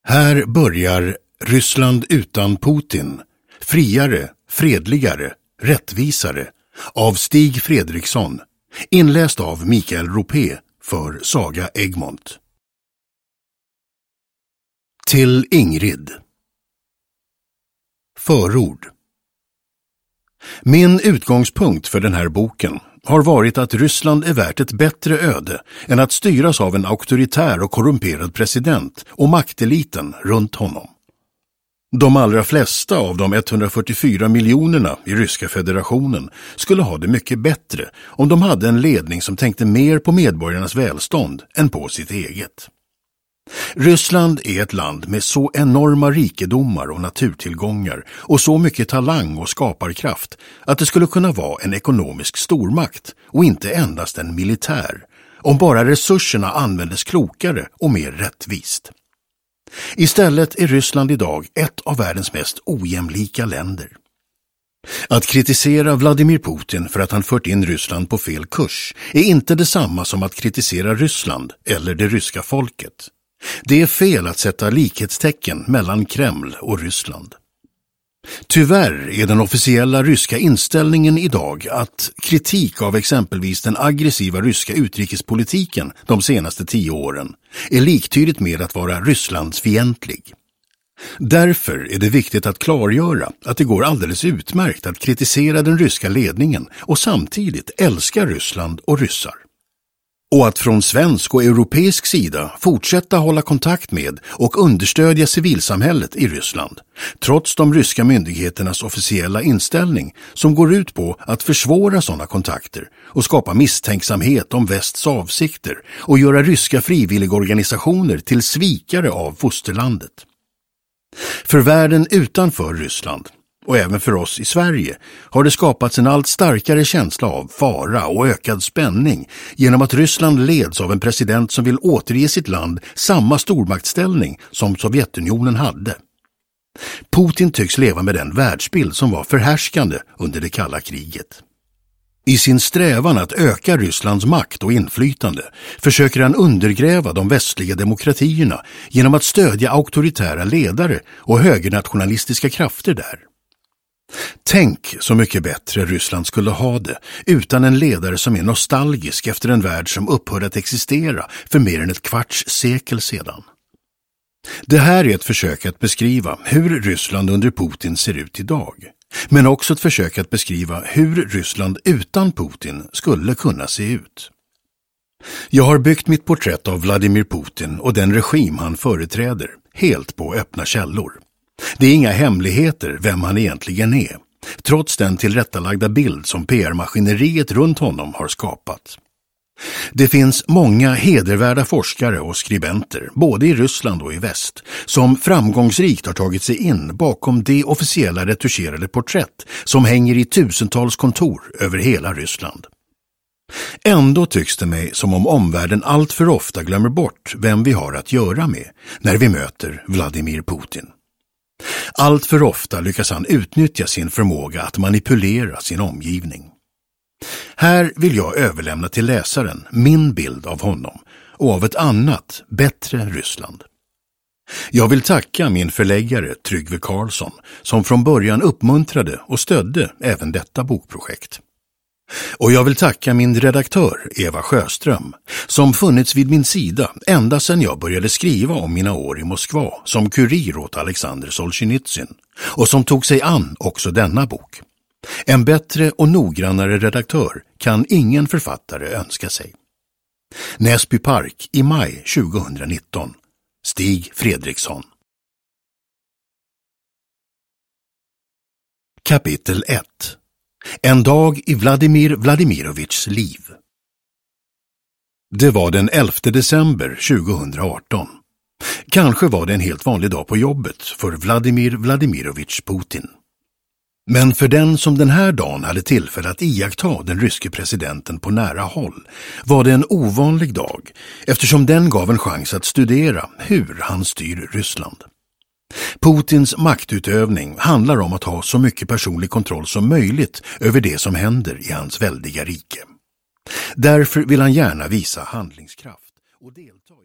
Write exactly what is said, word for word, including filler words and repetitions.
Här börjar Ryssland utan Putin, friare, fredligare, rättvisare, av Stig Fredriksson, inläst av Mikael Ropé för Saga Egmont. Till Ingrid. Förord. Min utgångspunkt för den här boken har varit att Ryssland är värt ett bättre öde än att styras av en auktoritär och korrumperad president och makteliten runt honom. De allra flesta av de etthundrafyrtiofyra miljonerna i Ryska federationen skulle ha det mycket bättre om de hade en ledning som tänkte mer på medborgarnas välstånd än på sitt eget. Ryssland är ett land med så enorma rikedomar och naturtillgångar och så mycket talang och skaparkraft att det skulle kunna vara en ekonomisk stormakt och inte endast en militär, om bara resurserna användes klokare och mer rättvist. Istället är Ryssland idag ett av världens mest ojämlika länder. Att kritisera Vladimir Putin för att han fört in Ryssland på fel kurs är inte detsamma som att kritisera Ryssland eller det ryska folket. Det är fel att sätta likhetstecken mellan Kreml och Ryssland. Tyvärr är den officiella ryska inställningen idag att kritik av exempelvis den aggressiva ryska utrikespolitiken de senaste tio åren är liktydigt med att vara Rysslandsfientlig. Därför är det viktigt att klargöra att det går alldeles utmärkt att kritisera den ryska ledningen och samtidigt älska Ryssland och ryssar. Och att från svensk och europeisk sida fortsätta hålla kontakt med och understödja civilsamhället i Ryssland, trots de ryska myndigheternas officiella inställning som går ut på att försvåra sådana kontakter och skapa misstänksamhet om västs avsikter och göra ryska frivilligorganisationer till svikare av fosterlandet. För världen utanför Ryssland, och även för oss i Sverige, har det skapats en allt starkare känsla av fara och ökad spänning genom att Ryssland leds av en president som vill återge sitt land samma stormaktställning som Sovjetunionen hade. Putin tycks leva med den världsbild som var förhärskande under det kalla kriget. I sin strävan att öka Rysslands makt och inflytande försöker han undergräva de västliga demokratierna genom att stödja auktoritära ledare och högernationalistiska krafter där. Tänk så mycket bättre Ryssland skulle ha det utan en ledare som är nostalgisk efter en värld som upphörde att existera för mer än ett kvarts sekel sedan. Det här är ett försök att beskriva hur Ryssland under Putin ser ut idag, men också ett försök att beskriva hur Ryssland utan Putin skulle kunna se ut. Jag har byggt mitt porträtt av Vladimir Putin och den regim han företräder helt på öppna källor. Det är inga hemligheter vem han egentligen är, trots den tillrättalagda bild som P R-maskineriet runt honom har skapat. Det finns många hedervärda forskare och skribenter, både i Ryssland och i väst, som framgångsrikt har tagit sig in bakom det officiella retuscherade porträtt som hänger i tusentals kontor över hela Ryssland. Ändå tycks det mig som om omvärlden allt för ofta glömmer bort vem vi har att göra med när vi möter Vladimir Putin. Allt för ofta lyckas han utnyttja sin förmåga att manipulera sin omgivning. Här vill jag överlämna till läsaren min bild av honom och av ett annat, bättre Ryssland. Jag vill tacka min förläggare Tryggve Karlsson som från början uppmuntrade och stödde även detta bokprojekt. Och jag vill tacka min redaktör Eva Sjöström som funnits vid min sida ända sedan jag började skriva om mina år i Moskva som kurir åt Alexander Solzhenitsyn och som tog sig an också denna bok. En bättre och noggrannare redaktör kan ingen författare önska sig. Näsby Park i maj tjugonitton. Stig Fredriksson. Kapitel ett. En dag i Vladimir Vladimirovitjs liv. Det var den elfte december tjugoarton. Kanske var det en helt vanlig dag på jobbet för Vladimir Vladimirovitj Putin. Men för den som den här dagen hade tillfälle att iaktta den ryske presidenten på nära håll var det en ovanlig dag eftersom den gav en chans att studera hur han styr Ryssland. Putins maktutövning handlar om att ha så mycket personlig kontroll som möjligt över det som händer i hans väldiga rike. Därför vill han gärna visa handlingskraft och delta i